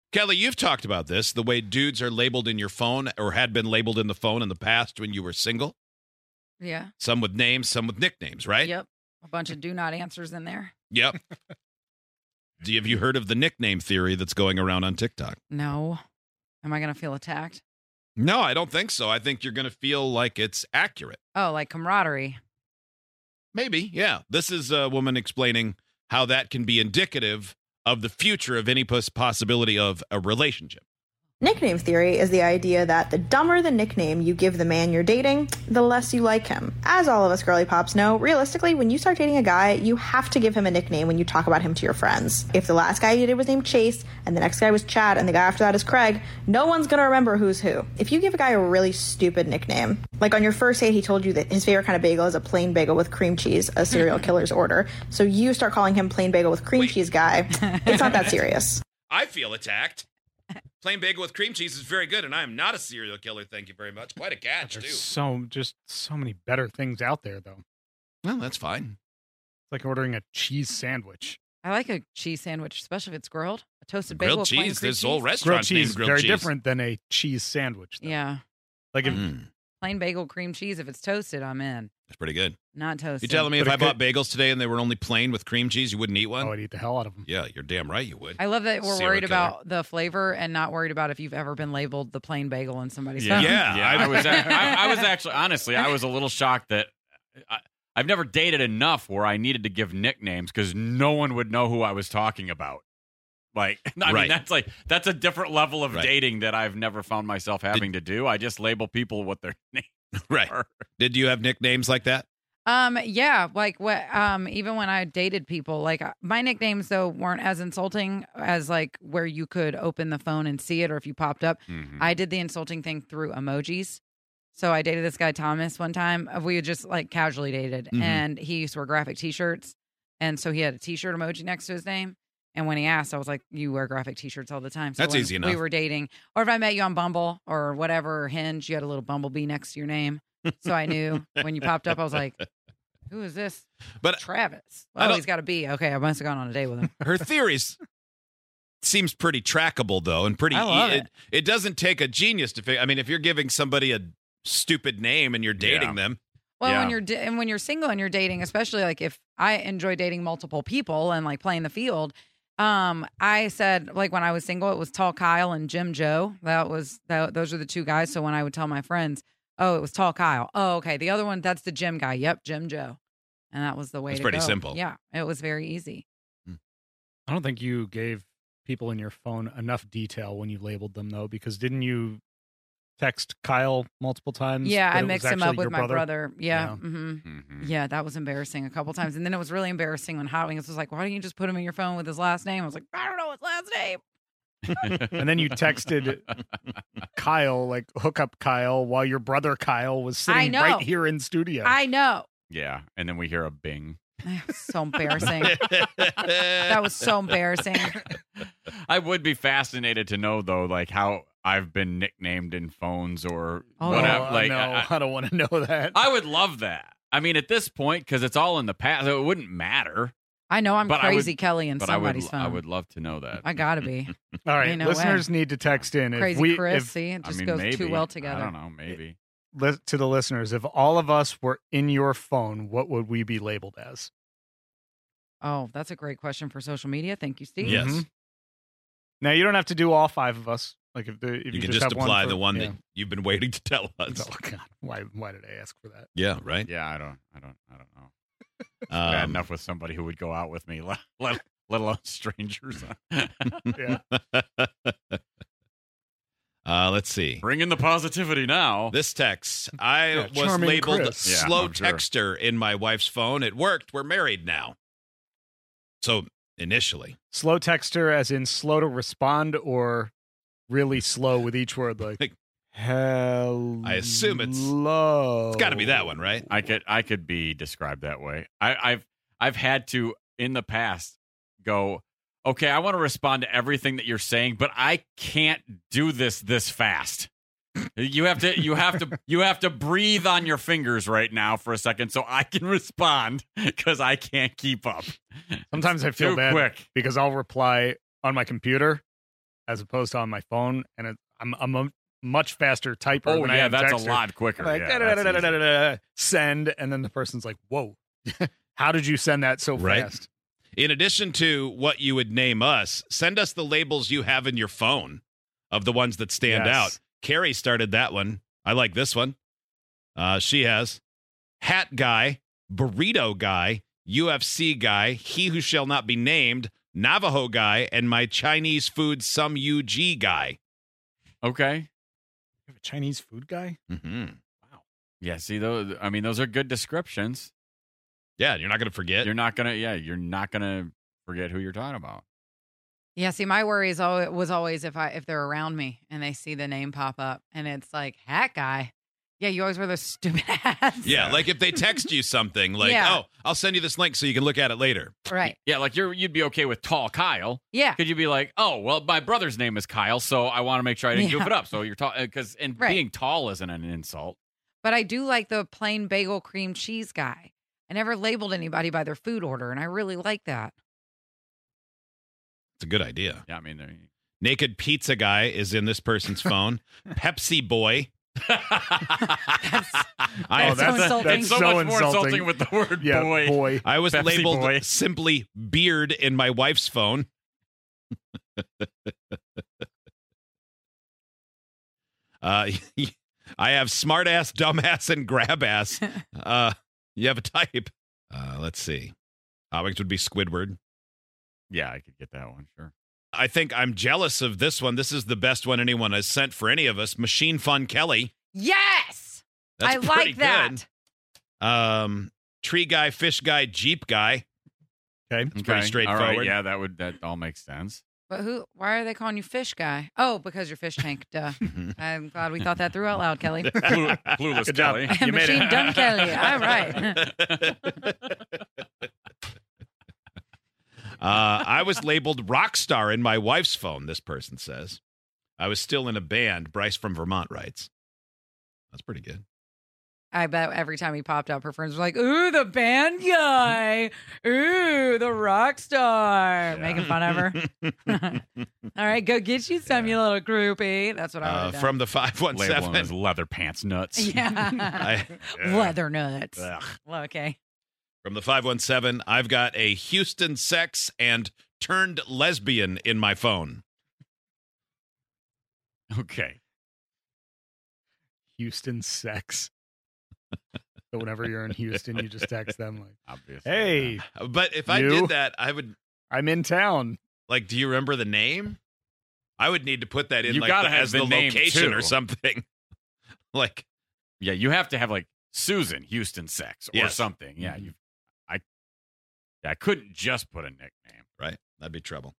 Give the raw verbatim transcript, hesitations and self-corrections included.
Kelly, you've talked about this, the way dudes are labeled in your phone or had been labeled in the phone in the past when you were single. Yeah. Some with names, some with nicknames, right? Yep. A bunch of do not answers in there. Yep. Do you, have you heard of the nickname theory that's going around on TikTok? No. Am I going to feel attacked? No, I don't think so. I think you're going to feel like it's accurate. Oh, like camaraderie. Maybe, yeah. This is a woman explaining how that can be indicative of the future of any pos- possibility of a relationship. Nickname theory is the idea that the dumber the nickname you give the man you're dating, the less you like him. As all of us girly pops know, realistically, when you start dating a guy, you have to give him a nickname when you talk about him to your friends. If the last guy you dated was named Chase, and the next guy was Chad, and the guy after that is Craig, no one's gonna remember who's who. If you give a guy a really stupid nickname, like on your first date he told you that his favorite kind of bagel is a plain bagel with cream cheese, a serial killer's order, so you start calling him plain bagel with cream Wait. cheese guy, it's not that serious. I feel attacked. Plain bagel with cream cheese is very good, and I am not a serial killer. Thank you very much. Quite a catch, There's too. so just so many better things out there, though. Well, that's fine. It's like ordering a cheese sandwich. I like a cheese sandwich, especially if it's grilled. A toasted bagel Grilled with plain cheese. cream This whole cheese. Grilled restaurant's cheese named is grilled very cheese. different than a cheese sandwich. Though. Yeah. Like if Mm, Plain bagel, cream cheese. If it's toasted, I'm in. that's pretty good. Not toasted. You telling me if But I it bought could- bagels today and they were only plain with cream cheese, you wouldn't eat one? oh, I'd eat the hell out of them. Yeah, you're damn right you would. I love that we're Serial worried killer. about the flavor and not worried about if you've ever been labeled the plain bagel in somebody's Yeah, phone. Yeah, yeah. I- I, was. I, I was actually, honestly, I was a little shocked that I, I've never dated enough where I needed to give nicknames because no one would know who I was talking about. Like, I Right. mean, that's like that's a different level of Right. dating that I've never found myself having to do. I just label people what their names Right. are. Did you have nicknames like that? Um, yeah, like what, um, even when I dated people, like uh, my nicknames though weren't as insulting as like where you could open the phone and see it, or if you popped up. Mhm. I did the insulting thing through emojis. So I dated this guy Thomas one time. Uh, We had just like casually dated, Mhm. and he used to wear graphic T-shirts, and so he had a T-shirt emoji next to his name. And when he asked, I was like, "You wear graphic T-shirts all the time." So That's when easy We enough. were dating, or if I met you on Bumble or whatever, or Hinge, you had a little bumblebee next to your name, so I knew when you popped up, I was like, "Who is this?" But Travis. I Oh, don't- he's got to be okay. I must have gone on a date with him. her theories seems pretty trackable, though, and pretty. I love it. it doesn't take a genius to figure. I mean, if you're giving somebody a stupid name and you're dating Yeah. them, Well, Yeah. when you're da- and when you're single and you're dating, especially like if I enjoy dating multiple people and like playing the field, um, I said like when I was single, it was Tall Kyle and Jim Joe. That was that, those are the two guys. So when I would tell my friends, "Oh, it was Tall Kyle." Oh, okay. The other one, that's the Jim guy. Yep, Jim Joe. And that was the way. It's to pretty go. simple. Yeah, it was very easy. I don't think you gave people in your phone enough detail when you labeled them, though, because didn't you text Kyle multiple times? Yeah, that I it was mixed him actually up with your my brother. Yeah. Yeah. hmm Mhm. Yeah, that was embarrassing a couple times. And then it was really embarrassing when Hot Wings was like, "Why don't you just put him in your phone with his last name?" I was like, "I don't know his last name." And then you texted Kyle, like hook up Kyle, while your brother Kyle was sitting know. right here in studio. I know. Yeah, and then we hear a bing. It was so embarrassing. That was so embarrassing. I would be fascinated to know though, like how I've been nicknamed in phones or Oh, whatever. Oh, like, no, I, I, don't want to know that. I would love that. I mean, at this point, because it's all in the past, it wouldn't matter. I know I'm But I crazy would- Kelly in But I would, somebody's phone. I would love to know that. I gotta be. All right, Ain't no listeners need to text in. If Crazy we, Chris. if, See, it I just mean, goes maybe. too well together. I don't know. Maybe. li- to the listeners, if all of us were in your phone, what would we be labeled as? Oh, that's a great question for social media. Thank you, Steve. yes, Mhm. Now you don't have to do all five of us. Like if, the, if you, you can just, just have apply for- the one yeah. that you've been waiting to tell us. Oh God, why? Why did I ask for that? Yeah, right. Yeah, I don't. I don't. I don't know. Bad Um, enough with somebody who would go out with me, let let, let alone strangers. Yeah. uh, let's see. Bring in the positivity now. This text, I Yeah, was charming labeled Chris. Yeah, slow I'm sure. texter in my wife's phone. It worked. We're married now. So initially, Slow texter, as in slow to respond, or really slow with each word, like Like, hello. I assume it's- it's got to be that one, right? I could I could be described that way. I, I've I've had to in the past go, okay, I want to respond to everything that you're saying, but I can't do this this fast. You have to you have to you have to breathe on your fingers right now for a second so I can respond because I can't keep up. Sometimes I feel Too bad quick. because I'll reply on my computer, as opposed to on my phone, and it, I'm I'm a much faster typer. Oh than I yeah, am that's texter. a lot quicker. Like, yeah, that's easy. da-da-da-da-da-da-da, send, and then the person's like, "Whoa, how did you send that so Right. fast?" In addition to what you would name us, send us the labels you have in your phone of the ones that stand Yes. out. Carrie started that one. I like this one. Uh, she has hat guy, burrito guy, U F C guy, he who shall not be named, Navajo guy, and my Chinese food some U G guy. Okay. You have a Chinese food guy? Mm-hmm. Yeah. See, those. I mean, those are good descriptions. Yeah, you're not going to forget. You're not gonna. Yeah, you're not gonna forget who you're talking about. Yeah, see, my worry is always, was always if I if they're around me and they see the name pop up and it's like hat guy. Yeah, you always wear those stupid hats. Yeah, like if they text you something like, Yeah. oh, I'll send you this link so you can look at it later. Right. Yeah, like you're. You'd be okay with tall Kyle. Yeah. Could you be like, oh, well, my brother's name is Kyle, so I want to make sure I didn't Yeah. goof it up. So you're tall because and Right. being tall isn't an insult. But I do like the plain bagel cream cheese guy. I never labeled anybody by their food order, and I really like that. It's a good idea. Yeah, I mean, there. Naked pizza guy is in this person's phone. Pepsi boy. I, Oh, so that's, insulting. That's so, so much more insulting. insulting with the word Yeah, boy. boy. I was Pepsi labeled boy. simply beard in my wife's phone. uh, I have smart ass, dumbass, and grab ass. Uh, you have a type. Uh, let's see. Comics would be Squidward. Yeah, I could get that one. Sure. I think I'm jealous of this one. This is the best one anyone has sent for any of us. Machine Fun Kelly. Yes. That's I pretty like that. good. Um, tree guy, fish guy, Jeep guy. Okay. It's pretty All straightforward. right, yeah, that would that all makes sense. But who? Why are they calling you fish guy? Oh, because you're fish tank. Duh. I'm glad we thought that through out loud, Kelly. Clue, clueless Good job. Kelly. You made Machine it. Done Kelly. All right. Uh, I was labeled rock star in my wife's phone, this person says. I was still in a band, Bryce from Vermont writes. That's pretty good. I bet every time he popped up, her friends were like, ooh, the band guy. Ooh, the rock star. Making fun of her. All right, go get you some, you little groupie. That's what I would Uh, have done. from the five one Labeling as seven. leather pants nuts. Yeah. I- Leather nuts. Ugh. Well, okay. From the five one seven, I've got a Houston sex and turned lesbian in my phone. Okay. Houston sex. So whenever you're in Houston, you just text them like, Obviously. "Hey, But if I You? did that, I would, I'm in town." like, do you remember the name? I would need to put that in You like gotta the, have as the the name, location or too. something. Like, Yeah, you have to have like Susan Houston sex or Yes. something. Yeah, Mhm. you. I. I couldn't just put a nickname. right? That'd be trouble.